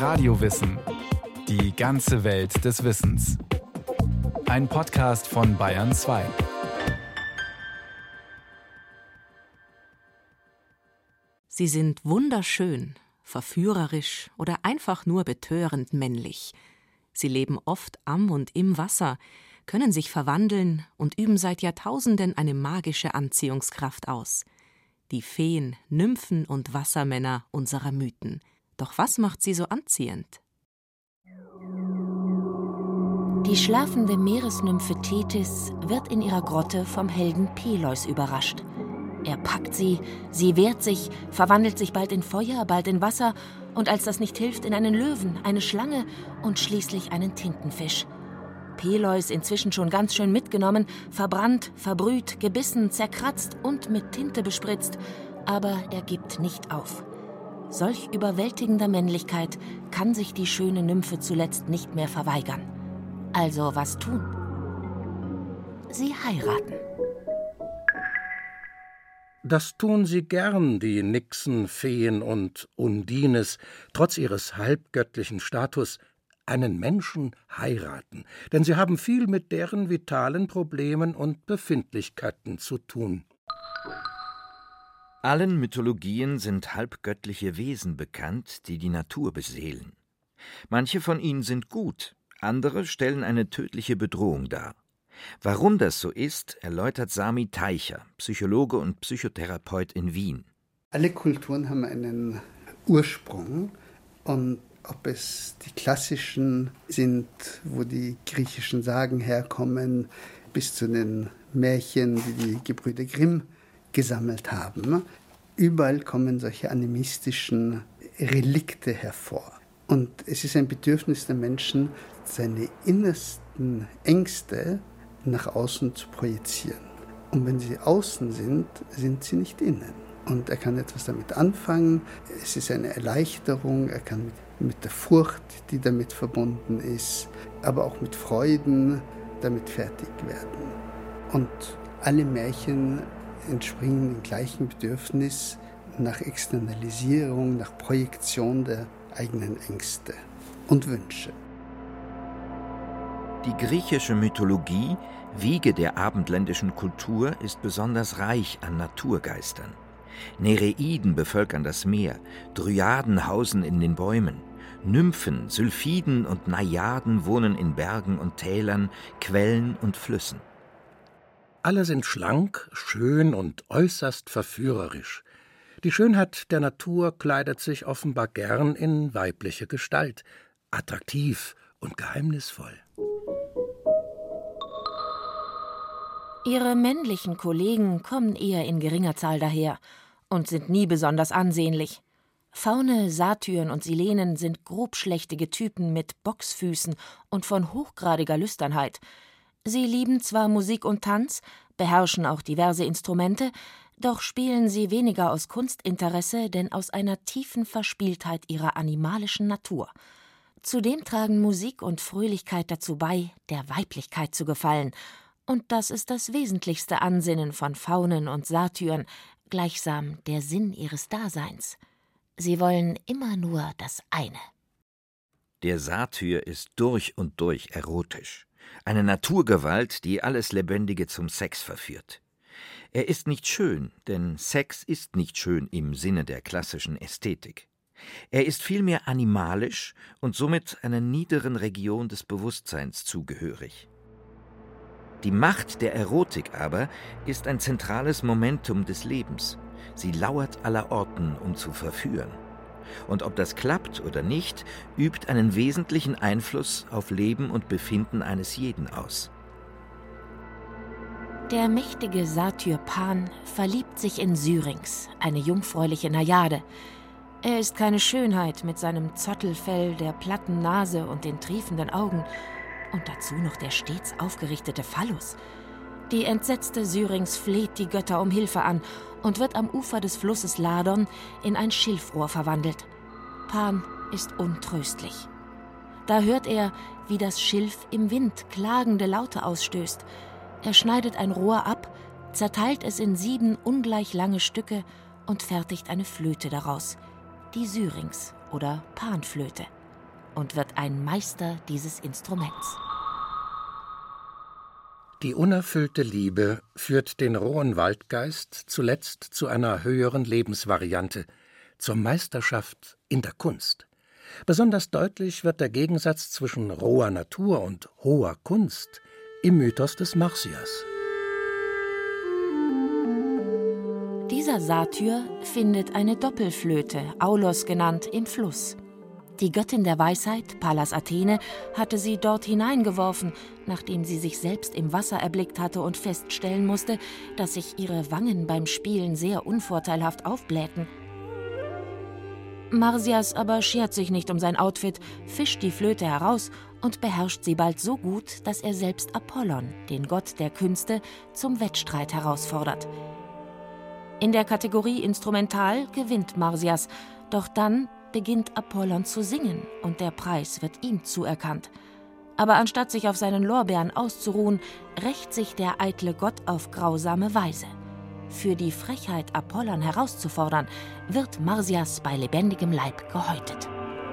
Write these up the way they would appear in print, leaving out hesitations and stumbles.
Radiowissen. Die ganze Welt des Wissens. Ein Podcast von Bayern 2. Sie sind wunderschön, verführerisch oder einfach nur betörend männlich. Sie leben oft am und im Wasser, können sich verwandeln und üben seit Jahrtausenden eine magische Anziehungskraft aus. Die Feen, Nymphen und Wassermänner unserer Mythen. Doch was macht sie so anziehend? Die schlafende Meeresnymphe Thetis wird in ihrer Grotte vom Helden Peleus überrascht. Er packt sie, sie wehrt sich, verwandelt sich bald in Feuer, bald in Wasser und als das nicht hilft, in einen Löwen, eine Schlange und schließlich einen Tintenfisch. Peleus, inzwischen schon ganz schön mitgenommen, verbrannt, verbrüht, gebissen, zerkratzt und mit Tinte bespritzt, aber er gibt nicht auf. Solch überwältigender Männlichkeit kann sich die schöne Nymphe zuletzt nicht mehr verweigern. Also was tun? Sie heiraten. Das tun sie gern, die Nixen, Feen und Undines, trotz ihres halbgöttlichen Status, einen Menschen heiraten, denn sie haben viel mit deren vitalen Problemen und Befindlichkeiten zu tun. Allen Mythologien sind halbgöttliche Wesen bekannt, die die Natur beseelen. Manche von ihnen sind gut, andere stellen eine tödliche Bedrohung dar. Warum das so ist, erläutert Sami Teicher, Psychologe und Psychotherapeut in Wien. Alle Kulturen haben einen Ursprung und ob es die klassischen sind, wo die griechischen Sagen herkommen, bis zu den Märchen, die die Gebrüder Grimm gesammelt haben. Überall kommen solche animistischen Relikte hervor. Und es ist ein Bedürfnis der Menschen, seine innersten Ängste nach außen zu projizieren. Und wenn sie außen sind, sind sie nicht innen. Und er kann etwas damit anfangen. Es ist eine Erleichterung. Er kann mit der Furcht, die damit verbunden ist, aber auch mit Freuden damit fertig werden. Und alle Märchen entspringen dem gleichen Bedürfnis nach Externalisierung, nach Projektion der eigenen Ängste und Wünsche. Die griechische Mythologie, Wiege der abendländischen Kultur, ist besonders reich an Naturgeistern. Nereiden bevölkern das Meer, Dryaden hausen in den Bäumen, Nymphen, Sylphiden und Najaden wohnen in Bergen und Tälern, Quellen und Flüssen. Alle sind schlank, schön und äußerst verführerisch. Die Schönheit der Natur kleidet sich offenbar gern in weibliche Gestalt, attraktiv und geheimnisvoll. Ihre männlichen Kollegen kommen eher in geringer Zahl daher und sind nie besonders ansehnlich. Faune, Satyren und Silenen sind grobschlächtige Typen mit Boxfüßen und von hochgradiger Lüsternheit. Sie lieben zwar Musik und Tanz, beherrschen auch diverse Instrumente, doch spielen sie weniger aus Kunstinteresse, denn aus einer tiefen Verspieltheit ihrer animalischen Natur. Zudem tragen Musik und Fröhlichkeit dazu bei, der Weiblichkeit zu gefallen. Und das ist das wesentlichste Ansinnen von Faunen und Satyren, gleichsam der Sinn ihres Daseins. Sie wollen immer nur das eine. Der Satyr ist durch und durch erotisch. Eine Naturgewalt, die alles Lebendige zum Sex verführt. Er ist nicht schön, denn Sex ist nicht schön im Sinne der klassischen Ästhetik. Er ist vielmehr animalisch und somit einer niederen Region des Bewusstseins zugehörig. Die Macht der Erotik aber ist ein zentrales Momentum des Lebens. Sie lauert allerorten, um zu verführen. Und ob das klappt oder nicht, übt einen wesentlichen Einfluss auf Leben und Befinden eines jeden aus. Der mächtige Satyr Pan verliebt sich in Syrinx, eine jungfräuliche Najade. Er ist keine Schönheit mit seinem Zottelfell, der platten Nase und den triefenden Augen. Und dazu noch der stets aufgerichtete Phallus. Die entsetzte Syrinx fleht die Götter um Hilfe an und wird am Ufer des Flusses Ladon in ein Schilfrohr verwandelt. Pan ist untröstlich. Da hört er, wie das Schilf im Wind klagende Laute ausstößt. Er schneidet ein Rohr ab, zerteilt es in 7 ungleich lange Stücke und fertigt eine Flöte daraus, die Syrinx oder Panflöte. und wird ein Meister dieses Instruments. Die unerfüllte Liebe führt den rohen Waldgeist zuletzt zu einer höheren Lebensvariante, zur Meisterschaft in der Kunst. Besonders deutlich wird der Gegensatz zwischen roher Natur und hoher Kunst im Mythos des Marsyas. Dieser Satyr findet eine Doppelflöte, Aulos genannt, im Fluss. Die Göttin der Weisheit, Pallas Athene, hatte sie dort hineingeworfen, nachdem sie sich selbst im Wasser erblickt hatte und feststellen musste, dass sich ihre Wangen beim Spielen sehr unvorteilhaft aufblähten. Marsyas aber schert sich nicht um sein Outfit, fischt die Flöte heraus und beherrscht sie bald so gut, dass er selbst Apollon, den Gott der Künste, zum Wettstreit herausfordert. In der Kategorie Instrumental gewinnt Marsyas, doch dann beginnt Apollon zu singen und der Preis wird ihm zuerkannt. Aber anstatt sich auf seinen Lorbeeren auszuruhen, rächt sich der eitle Gott auf grausame Weise. Für die Frechheit, Apollon herauszufordern, wird Marsyas bei lebendigem Leib gehäutet.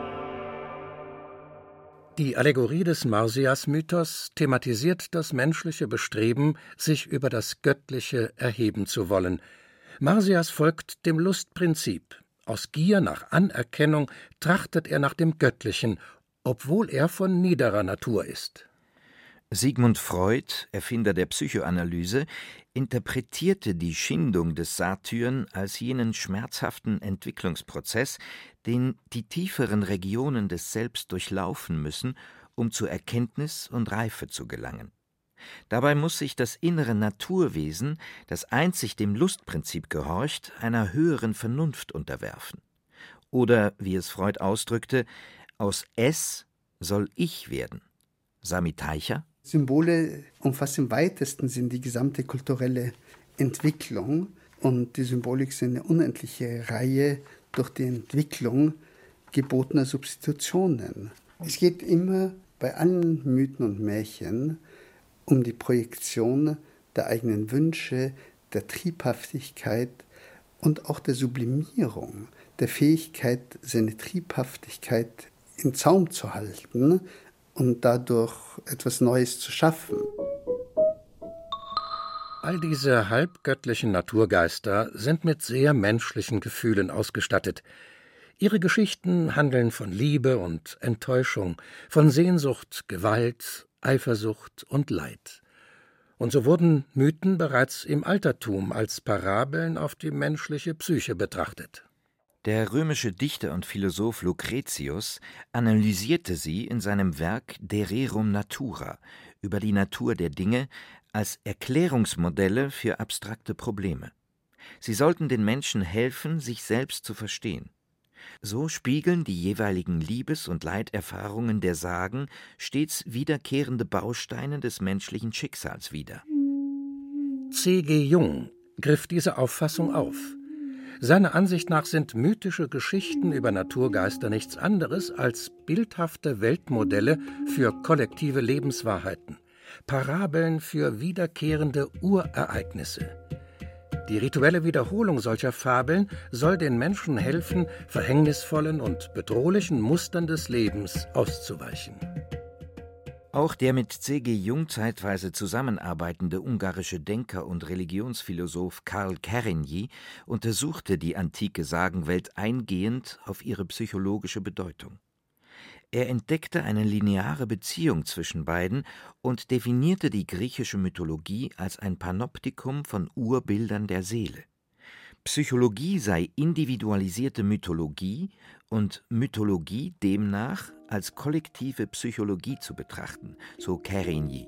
Die Allegorie des Marsyas-Mythos thematisiert das menschliche Bestreben, sich über das Göttliche erheben zu wollen. Marsyas folgt dem Lustprinzip. Aus Gier nach Anerkennung trachtet er nach dem Göttlichen, obwohl er von niederer Natur ist. Sigmund Freud, Erfinder der Psychoanalyse, interpretierte die Schindung des Satyren als jenen schmerzhaften Entwicklungsprozess, den die tieferen Regionen des Selbst durchlaufen müssen, um zur Erkenntnis und Reife zu gelangen. Dabei muss sich das innere Naturwesen, das einzig dem Lustprinzip gehorcht, einer höheren Vernunft unterwerfen. Oder, wie es Freud ausdrückte, aus Es soll Ich werden. Sami Teicher: Symbole umfassen im weitesten Sinn die gesamte kulturelle Entwicklung und die Symbolik ist eine unendliche Reihe durch die Entwicklung gebotener Substitutionen. Es geht immer bei allen Mythen und Märchen um die Projektion der eigenen Wünsche, der Triebhaftigkeit und auch der Sublimierung, der Fähigkeit, seine Triebhaftigkeit in Zaum zu halten und dadurch etwas Neues zu schaffen. All diese halbgöttlichen Naturgeister sind mit sehr menschlichen Gefühlen ausgestattet. Ihre Geschichten handeln von Liebe und Enttäuschung, von Sehnsucht, Gewalt, Eifersucht und Leid. Und so wurden Mythen bereits im Altertum als Parabeln auf die menschliche Psyche betrachtet. Der römische Dichter und Philosoph Lucretius analysierte sie in seinem Werk De Rerum Natura über die Natur der Dinge als Erklärungsmodelle für abstrakte Probleme. Sie sollten den Menschen helfen, sich selbst zu verstehen. So spiegeln die jeweiligen Liebes- und Leiterfahrungen der Sagen stets wiederkehrende Bausteine des menschlichen Schicksals wider. C.G. Jung griff diese Auffassung auf. Seiner Ansicht nach sind mythische Geschichten über Naturgeister nichts anderes als bildhafte Weltmodelle für kollektive Lebenswahrheiten, Parabeln für wiederkehrende Urereignisse. Die rituelle Wiederholung solcher Fabeln soll den Menschen helfen, verhängnisvollen und bedrohlichen Mustern des Lebens auszuweichen. Auch der mit C.G. Jung zeitweise zusammenarbeitende ungarische Denker und Religionsphilosoph Karl Kerényi untersuchte die antike Sagenwelt eingehend auf ihre psychologische Bedeutung. Er entdeckte eine lineare Beziehung zwischen beiden und definierte die griechische Mythologie als ein Panoptikum von Urbildern der Seele. Psychologie sei individualisierte Mythologie und Mythologie demnach als kollektive Psychologie zu betrachten, so Kerényi.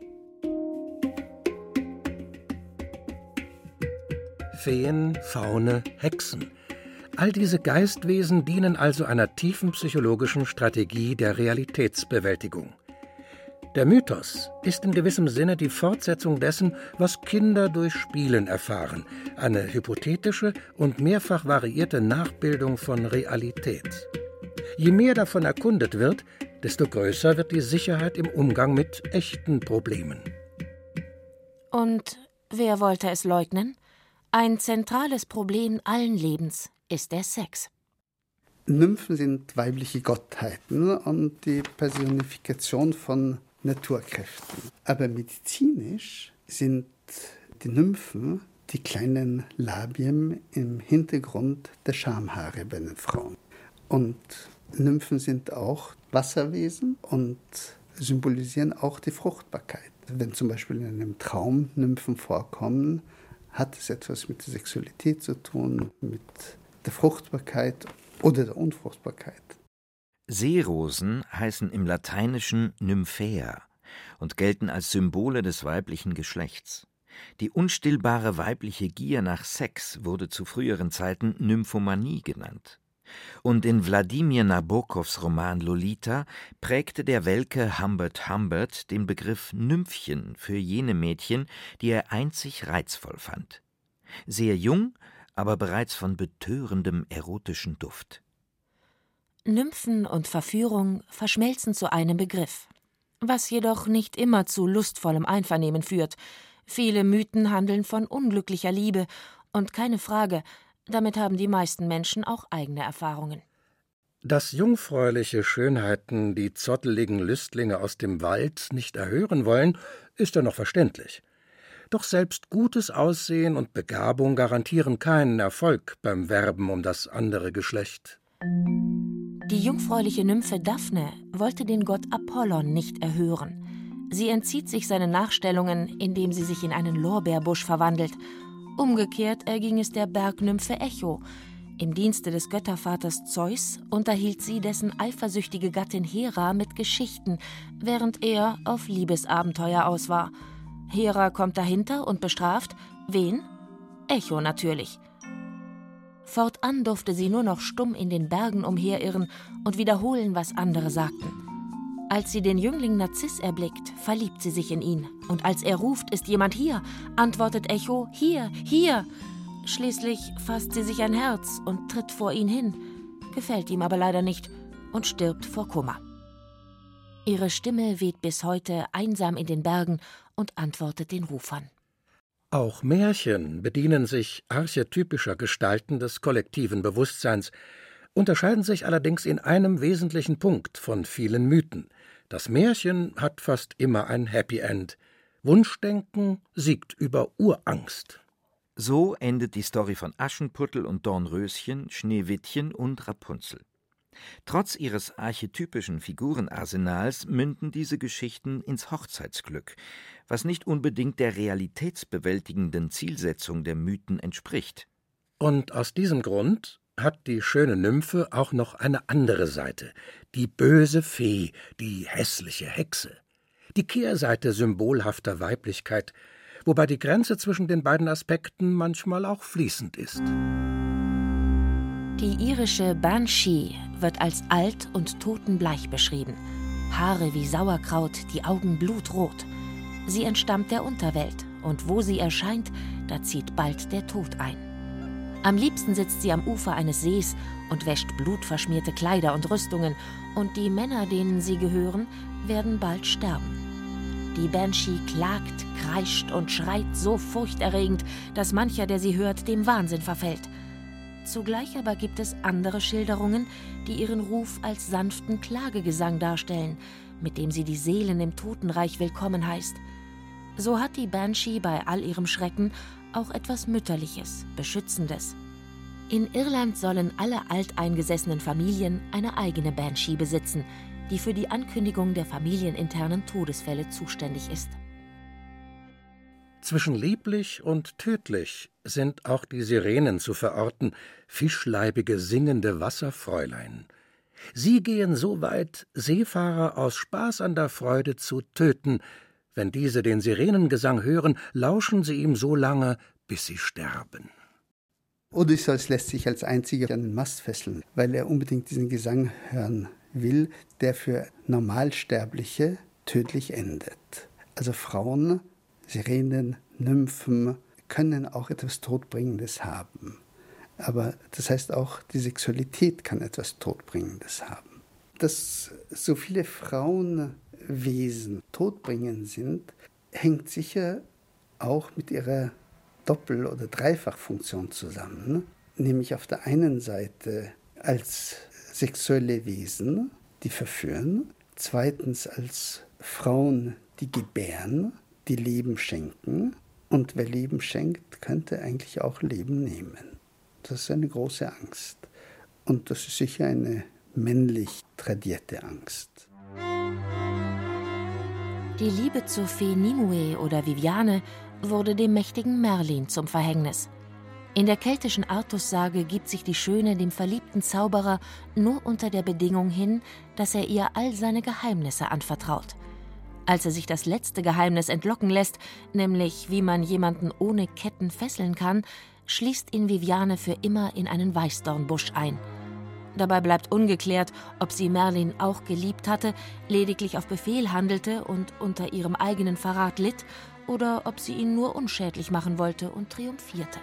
Feen, Faune, Hexen. All diese Geistwesen dienen also einer tiefen psychologischen Strategie der Realitätsbewältigung. Der Mythos ist in gewissem Sinne die Fortsetzung dessen, was Kinder durch Spielen erfahren, eine hypothetische und mehrfach variierte Nachbildung von Realität. Je mehr davon erkundet wird, desto größer wird die Sicherheit im Umgang mit echten Problemen. Und wer wollte es leugnen? Ein zentrales Problem allen Lebens ist der Sex. Nymphen sind weibliche Gottheiten und die Personifikation von Naturkräften. Aber medizinisch sind die Nymphen die kleinen Labien im Hintergrund der Schamhaare bei den Frauen. Und Nymphen sind auch Wasserwesen und symbolisieren auch die Fruchtbarkeit. Wenn zum Beispiel in einem Traum Nymphen vorkommen, hat es etwas mit der Sexualität zu tun, mit der Fruchtbarkeit oder der Unfruchtbarkeit. Seerosen heißen im Lateinischen Nymphaea und gelten als Symbole des weiblichen Geschlechts. Die unstillbare weibliche Gier nach Sex wurde zu früheren Zeiten Nymphomanie genannt. Und in Wladimir Nabokovs Roman Lolita prägte der Welke Humbert Humbert den Begriff Nymphchen für jene Mädchen, die er einzig reizvoll fand. Sehr jung, aber bereits von betörendem erotischen Duft. Nymphen und Verführung verschmelzen zu einem Begriff, was jedoch nicht immer zu lustvollem Einvernehmen führt. Viele Mythen handeln von unglücklicher Liebe und keine Frage, damit haben die meisten Menschen auch eigene Erfahrungen. Dass jungfräuliche Schönheiten die zotteligen Lüstlinge aus dem Wald nicht erhören wollen, ist ja noch verständlich. Doch selbst gutes Aussehen und Begabung garantieren keinen Erfolg beim Werben um das andere Geschlecht. Die jungfräuliche Nymphe Daphne wollte den Gott Apollon nicht erhören. Sie entzieht sich seinen Nachstellungen, indem sie sich in einen Lorbeerbusch verwandelt. Umgekehrt erging es der Bergnymphe Echo. Im Dienste des Göttervaters Zeus unterhielt sie dessen eifersüchtige Gattin Hera mit Geschichten, während er auf Liebesabenteuer aus war. Hera kommt dahinter und bestraft wen? Echo natürlich. Fortan durfte sie nur noch stumm in den Bergen umherirren und wiederholen, was andere sagten. Als sie den Jüngling Narziss erblickt, verliebt sie sich in ihn. Und als er ruft, ist jemand hier, antwortet Echo, hier, hier. Schließlich fasst sie sich ein Herz und tritt vor ihn hin, gefällt ihm aber leider nicht und stirbt vor Kummer. Ihre Stimme weht bis heute einsam in den Bergen und antwortet den Rufern. Auch Märchen bedienen sich archetypischer Gestalten des kollektiven Bewusstseins, unterscheiden sich allerdings in einem wesentlichen Punkt von vielen Mythen. Das Märchen hat fast immer ein Happy End. Wunschdenken siegt über Urangst. So endet die Story von Aschenputtel und Dornröschen, Schneewittchen und Rapunzel. Trotz ihres archetypischen Figurenarsenals münden diese Geschichten ins Hochzeitsglück, was nicht unbedingt der realitätsbewältigenden Zielsetzung der Mythen entspricht. Und aus diesem Grund hat die schöne Nymphe auch noch eine andere Seite, die böse Fee, die hässliche Hexe, die Kehrseite symbolhafter Weiblichkeit, wobei die Grenze zwischen den beiden Aspekten manchmal auch fließend ist. Die irische Banshee wird als alt und totenbleich beschrieben. Haare wie Sauerkraut, die Augen blutrot. Sie entstammt der Unterwelt, und wo sie erscheint, da zieht bald der Tod ein. Am liebsten sitzt sie am Ufer eines Sees und wäscht blutverschmierte Kleider und Rüstungen, und die Männer, denen sie gehören, werden bald sterben. Die Banshee klagt, kreischt und schreit so furchterregend, dass mancher, der sie hört, dem Wahnsinn verfällt. Zugleich aber gibt es andere Schilderungen, die ihren Ruf als sanften Klagegesang darstellen, mit dem sie die Seelen im Totenreich willkommen heißt. So hat die Banshee bei all ihrem Schrecken auch etwas Mütterliches, Beschützendes. In Irland sollen alle alteingesessenen Familien eine eigene Banshee besitzen, die für die Ankündigung der familieninternen Todesfälle zuständig ist. Zwischen lieblich und tödlich sind auch die Sirenen zu verorten, fischleibige singende Wasserfräulein. Sie gehen so weit, Seefahrer aus Spaß an der Freude zu töten. Wenn diese den Sirenengesang hören, lauschen sie ihm so lange, bis sie sterben. Odysseus lässt sich als einziger an den Mast fesseln, weil er unbedingt diesen Gesang hören will, der für Normalsterbliche tödlich endet. Also Frauen, Sirenen, Nymphen können auch etwas Todbringendes haben. Aber das heißt auch, die Sexualität kann etwas Todbringendes haben. Dass so viele Frauenwesen todbringend sind, hängt sicher auch mit ihrer Doppel- oder Dreifachfunktion zusammen. Nämlich auf der einen Seite als sexuelle Wesen, die verführen. Zweitens als Frauen, die gebären, die Leben schenken. Und wer Leben schenkt, könnte eigentlich auch Leben nehmen. Das ist eine große Angst. Und das ist sicher eine männlich tradierte Angst. Die Liebe zur Fee Nimue oder Viviane wurde dem mächtigen Merlin zum Verhängnis. In der keltischen Artussage gibt sich die Schöne dem verliebten Zauberer nur unter der Bedingung hin, dass er ihr all seine Geheimnisse anvertraut. Als er sich das letzte Geheimnis entlocken lässt, nämlich wie man jemanden ohne Ketten fesseln kann, schließt ihn Viviane für immer in einen Weißdornbusch ein. Dabei bleibt ungeklärt, ob sie Merlin auch geliebt hatte, lediglich auf Befehl handelte und unter ihrem eigenen Verrat litt, oder ob sie ihn nur unschädlich machen wollte und triumphierte.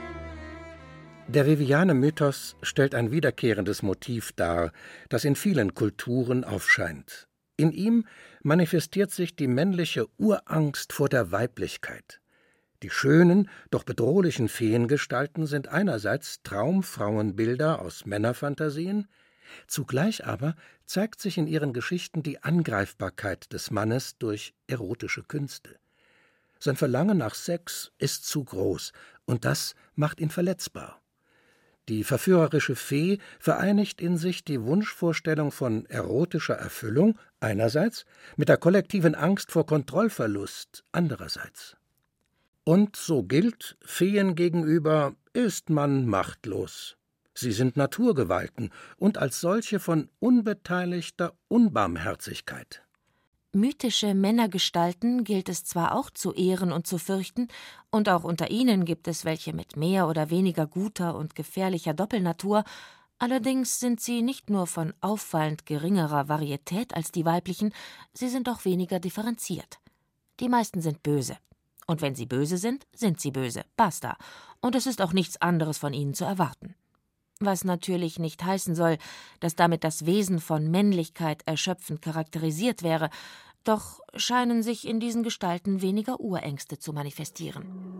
Der Viviane-Mythos stellt ein wiederkehrendes Motiv dar, das in vielen Kulturen aufscheint. In ihm manifestiert sich die männliche Urangst vor der Weiblichkeit. Die schönen, doch bedrohlichen Feengestalten sind einerseits Traumfrauenbilder aus Männerfantasien, zugleich aber zeigt sich in ihren Geschichten die Angreifbarkeit des Mannes durch erotische Künste. Sein Verlangen nach Sex ist zu groß, und das macht ihn verletzbar. Die verführerische Fee vereinigt in sich die Wunschvorstellung von erotischer Erfüllung einerseits mit der kollektiven Angst vor Kontrollverlust andererseits. Und so gilt, Feen gegenüber ist man machtlos. Sie sind Naturgewalten und als solche von unbeteiligter Unbarmherzigkeit. Mythische Männergestalten gilt es zwar auch zu ehren und zu fürchten, und auch unter ihnen gibt es welche mit mehr oder weniger guter und gefährlicher Doppelnatur, allerdings sind sie nicht nur von auffallend geringerer Varietät als die weiblichen, sie sind auch weniger differenziert. Die meisten sind böse. Und wenn sie böse sind sie böse. Basta. Und es ist auch nichts anderes von ihnen zu erwarten. Was natürlich nicht heißen soll, dass damit das Wesen von Männlichkeit erschöpfend charakterisiert wäre, doch scheinen sich in diesen Gestalten weniger Urängste zu manifestieren.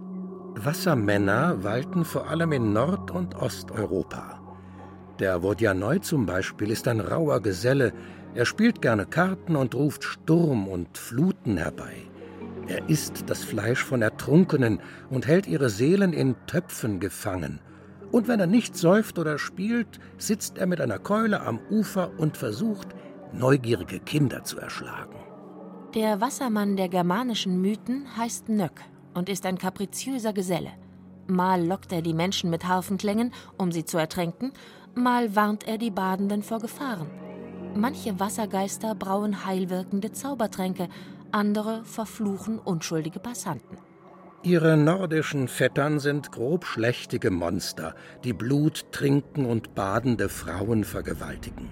Wassermänner walten vor allem in Nord- und Osteuropa. Der Vodjanoi zum Beispiel ist ein rauer Geselle. Er spielt gerne Karten und ruft Sturm und Fluten herbei. Er isst das Fleisch von Ertrunkenen und hält ihre Seelen in Töpfen gefangen. Und wenn er nicht säuft oder spielt, sitzt er mit einer Keule am Ufer und versucht, neugierige Kinder zu erschlagen. Der Wassermann der germanischen Mythen heißt Nöck und ist ein kapriziöser Geselle. Mal lockt er die Menschen mit Harfenklängen, um sie zu ertränken, mal warnt er die Badenden vor Gefahren. Manche Wassergeister brauen heilwirkende Zaubertränke, andere verfluchen unschuldige Passanten. Ihre nordischen Vettern sind grobschlächtige Monster, die Blut trinken und badende Frauen vergewaltigen.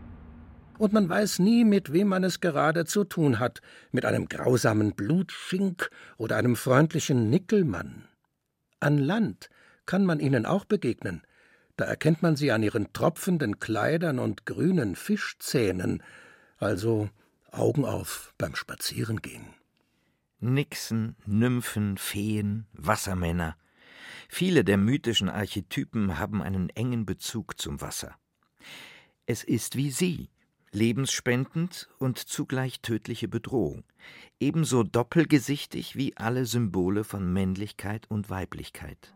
Und man weiß nie, mit wem man es gerade zu tun hat, mit einem grausamen Blutschink oder einem freundlichen Nickelmann. An Land kann man ihnen auch begegnen. Da erkennt man sie an ihren tropfenden Kleidern und grünen Fischzähnen, also Augen auf beim Spazierengehen. Nixen, Nymphen, Feen, Wassermänner. Viele der mythischen Archetypen haben einen engen Bezug zum Wasser. Es ist wie sie, lebensspendend und zugleich tödliche Bedrohung, ebenso doppelgesichtig wie alle Symbole von Männlichkeit und Weiblichkeit.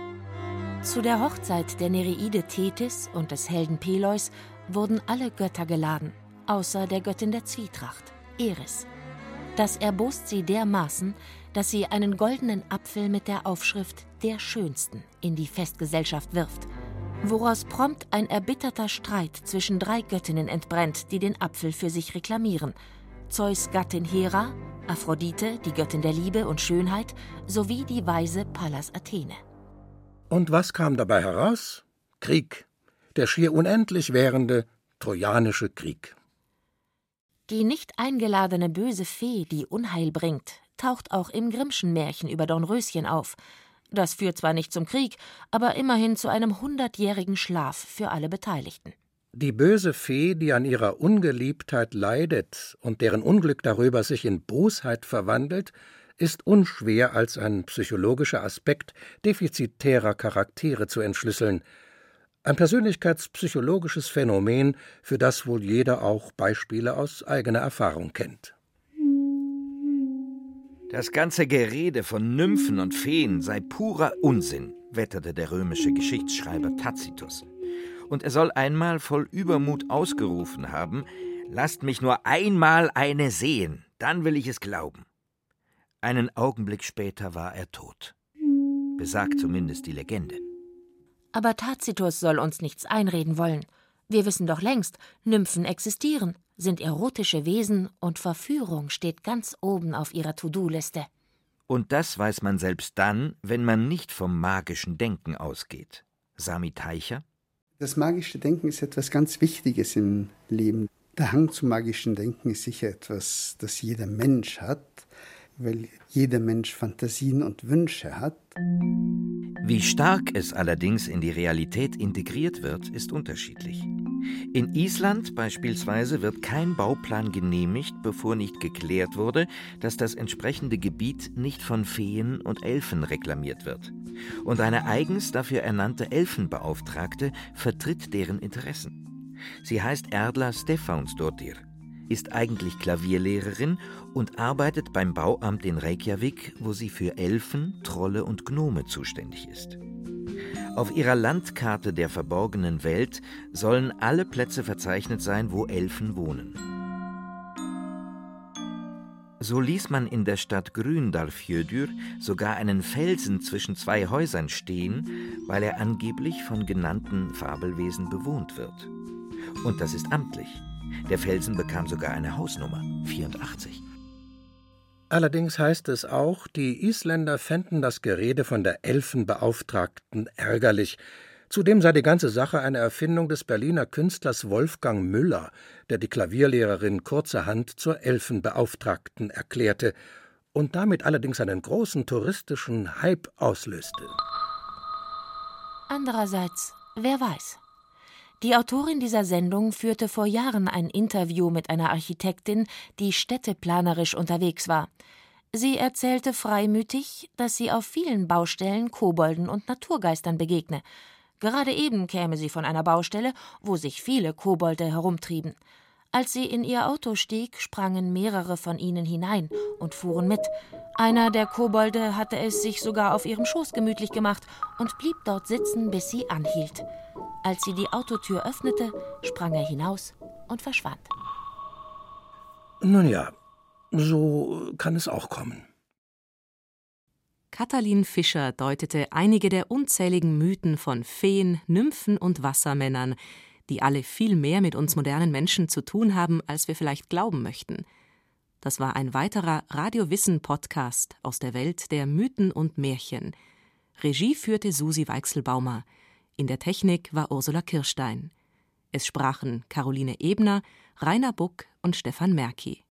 Zu der Hochzeit der Nereide Thetis und des Helden Peleus wurden alle Götter geladen, außer der Göttin der Zwietracht, Eris. Das erbost sie dermaßen, dass sie einen goldenen Apfel mit der Aufschrift »Der Schönsten« in die Festgesellschaft wirft, woraus prompt ein erbitterter Streit zwischen 3 Göttinnen entbrennt, die den Apfel für sich reklamieren: Zeus' Gattin Hera, Aphrodite, die Göttin der Liebe und Schönheit, sowie die weise Pallas Athene. Und was kam dabei heraus? Krieg, der schier unendlich währende Trojanische Krieg. Die nicht eingeladene böse Fee, die Unheil bringt, taucht auch im Grimmschen Märchen über Dornröschen auf. Das führt zwar nicht zum Krieg, aber immerhin zu einem 100-jährigen Schlaf für alle Beteiligten. Die böse Fee, die an ihrer Ungeliebtheit leidet und deren Unglück darüber sich in Bosheit verwandelt, ist unschwer als ein psychologischer Aspekt defizitärer Charaktere zu entschlüsseln. Ein persönlichkeitspsychologisches Phänomen, für das wohl jeder auch Beispiele aus eigener Erfahrung kennt. Das ganze Gerede von Nymphen und Feen sei purer Unsinn, wetterte der römische Geschichtsschreiber Tacitus. Und er soll einmal voll Übermut ausgerufen haben: »Lasst mich nur einmal eine sehen, dann will ich es glauben.« Einen Augenblick später war er tot. Besagt zumindest die Legende. Aber Tacitus soll uns nichts einreden wollen. Wir wissen doch längst, Nymphen existieren, sind erotische Wesen und Verführung steht ganz oben auf ihrer To-Do-Liste. Und das weiß man selbst dann, wenn man nicht vom magischen Denken ausgeht. Sami Teicher? Das magische Denken ist etwas ganz Wichtiges im Leben. Der Hang zum magischen Denken ist sicher etwas, das jeder Mensch hat, weil jeder Mensch Fantasien und Wünsche hat. Wie stark es allerdings in die Realität integriert wird, ist unterschiedlich. In Island beispielsweise wird kein Bauplan genehmigt, bevor nicht geklärt wurde, dass das entsprechende Gebiet nicht von Feen und Elfen reklamiert wird. Und eine eigens dafür ernannte Elfenbeauftragte vertritt deren Interessen. Sie heißt Erla Stefánsdóttir, ist eigentlich Klavierlehrerin und arbeitet beim Bauamt in Reykjavik, wo sie für Elfen, Trolle und Gnome zuständig ist. Auf ihrer Landkarte der verborgenen Welt sollen alle Plätze verzeichnet sein, wo Elfen wohnen. So ließ man in der Stadt Gründalfjöður sogar einen Felsen zwischen zwei Häusern stehen, weil er angeblich von genannten Fabelwesen bewohnt wird. Und das ist amtlich. Der Felsen bekam sogar eine Hausnummer, 84. Allerdings heißt es auch, die Isländer fänden das Gerede von der Elfenbeauftragten ärgerlich. Zudem sei die ganze Sache eine Erfindung des Berliner Künstlers Wolfgang Müller, der die Klavierlehrerin kurzerhand zur Elfenbeauftragten erklärte und damit allerdings einen großen touristischen Hype auslöste. Andererseits, wer weiß? Die Autorin dieser Sendung führte vor Jahren ein Interview mit einer Architektin, die städteplanerisch unterwegs war. Sie erzählte freimütig, dass sie auf vielen Baustellen Kobolden und Naturgeistern begegne. Gerade eben käme sie von einer Baustelle, wo sich viele Kobolde herumtrieben. Als sie in ihr Auto stieg, sprangen mehrere von ihnen hinein und fuhren mit. Einer der Kobolde hatte es sich sogar auf ihrem Schoß gemütlich gemacht und blieb dort sitzen, bis sie anhielt. Als sie die Autotür öffnete, sprang er hinaus und verschwand. Nun ja, so kann es auch kommen. Katalin Fischer deutete einige der unzähligen Mythen von Feen, Nymphen und Wassermännern, die alle viel mehr mit uns modernen Menschen zu tun haben, als wir vielleicht glauben möchten. Das war ein weiterer Radio-Wissen-Podcast aus der Welt der Mythen und Märchen. Regie führte Susi Weichselbaumer. In der Technik war Ursula Kirstein. Es sprachen Caroline Ebner, Rainer Buck und Stefan Merki.